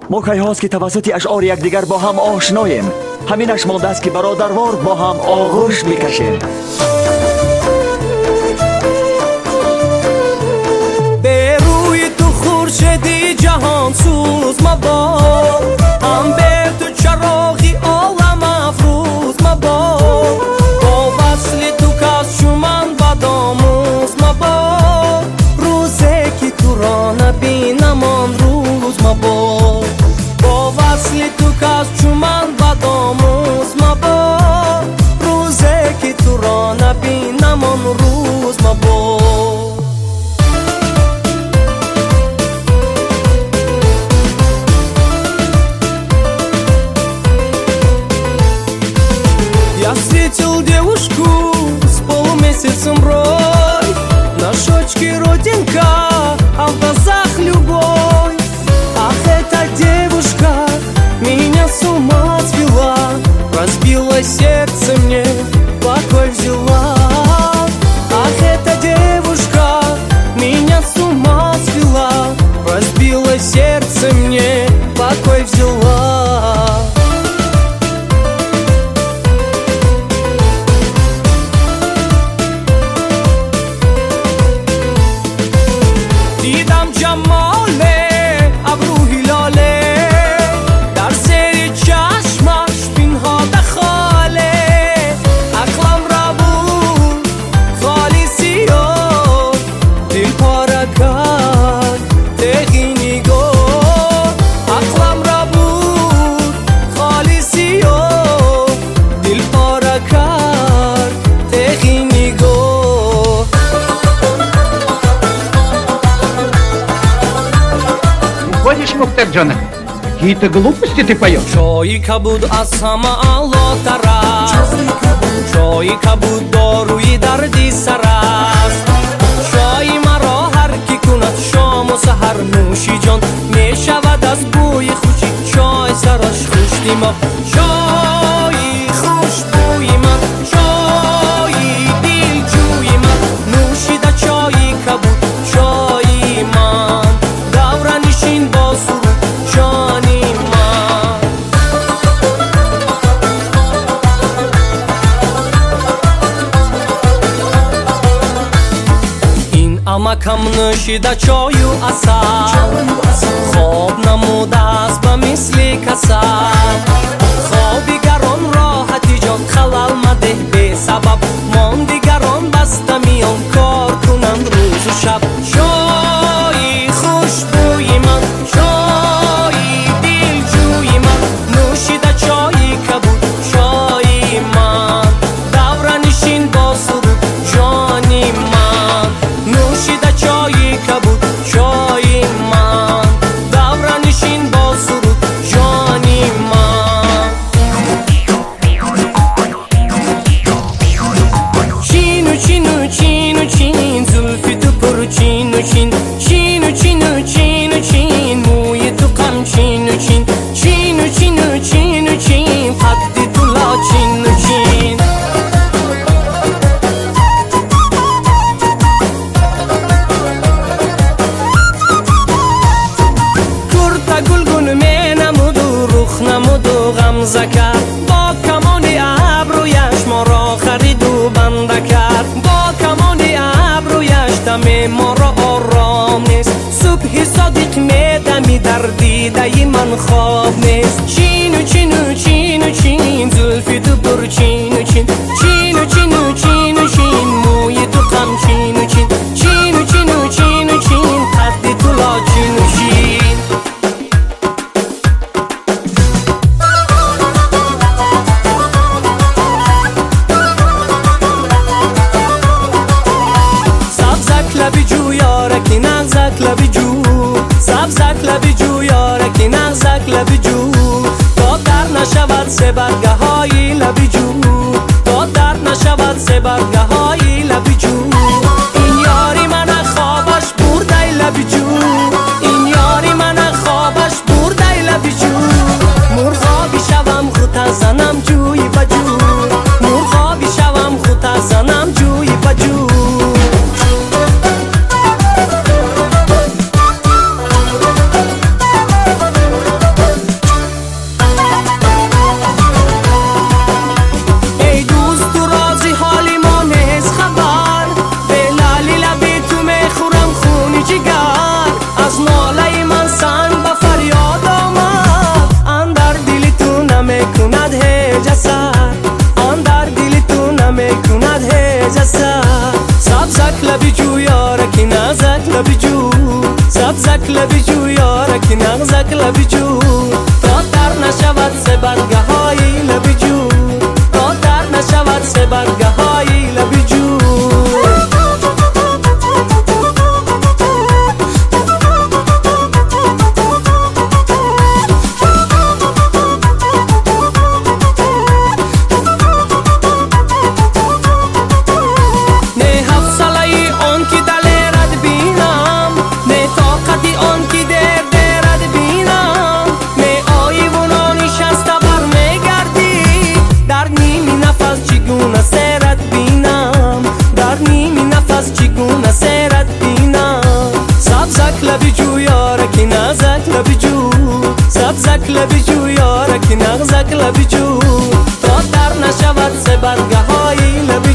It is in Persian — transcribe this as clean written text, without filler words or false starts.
ما کی هاست که توسط اشعار یکدیگر با هم آشناییم. همینش مانده است که برادروار با هم آغوش میکشیم. به روی تو خورشیدی جهان سوز مباد، هم به تو چراغی عالم افروز مباد، با وصل تو کس شومن بد آموز مباد، روزی که تو را نبینم آن روز مباد، با وصل تو کس شومن بد آموز مباد، روزی که تو را نبینم آن روز مباد. Я встретил девушку с полумесяцем рой, на щечке родинка, а в глазах любовь. Ах, эта девушка меня с ума свела, разбила сердце мне, покой взяла. Ах, эта девушка меня с ума свела, разбила сердце мне, покой взяла. دیدم جمال ابرو هلاله، در زیر چشمش پنهاده خاله، عقلم را بود خالی سیاه، دل پاره کرد تقی نگاه. عقلم را بود خالی سیاه، دل پاره کرد تقی نگاه. Ходишь, Мухтарджана? Какие-то глупости ты поешь. چایی کبود از همه اعلاتر است، چایی کبود داروی دردی سر است، چای مرا هر کی کند شام و سحر نوشی جان، می شود از بوی خوشی چای سرش خوش دماغ. چای خوش بوی من، چای دل جوی من، نوشیده چای کبود چای من، دورنشین با سرود جانی من. این امکم نوشیده چای و عسل، خواب نموده است به مثل کسل، خواب دیگران راحتی جان خلل مده به سبب، مان دیگران بسته میان کار کنند روز و شب. چای خوشبوی من، چای دل جوی من، نوشیده چای کبود چای من، دورنشین با سرود جانی من، نوشیده چای کبود چای من، دورنشین با سرود جانی من. چینو چینو چینو چین، زلفی تو پر چینو چین، چینو چینو چینو چین، موی تو غم چینو چین، چینو چینو چینو چین، قدی تو لا چینو چین. کرتا گلگون می نمود و رخ نمود و غمزه کرد، با کمان ابرویش ما را خرید و بنده کرد، با کمان ابرویش دم ما را آرام نیست، صبح صادق میدمی در دیده من خواب نیست. چینو چینو چینو چین، زلفی تو پر چینو چین، چینو چینو چینو چین، موی تو غم چینو چین، چینو چینو چینو چین، قدی تو لا چینو چین. سبزک لبی جو یارکی نغزک لبی جو، سبزک لبی جو یارکی نغزک لبی جو، تا در نشود سه برگه های لبی جو، تا در نشود سه برگه های لبی جو. این یاری من خوابش برده لبی جو، این یاری من خوابش برده لبی جو، مرغابی شوم خود زنم جوی بجو، مرغابی شوم خود زنم جوی بجو. سبزک لبی جو یارک نغزک لبی جو تا در نشود سه برگه های لبی جو تا در نشود سه برگه های لبی جو سبزک لبی جو یارک نغزک لبی جو تا در نشود سه برگه های لبی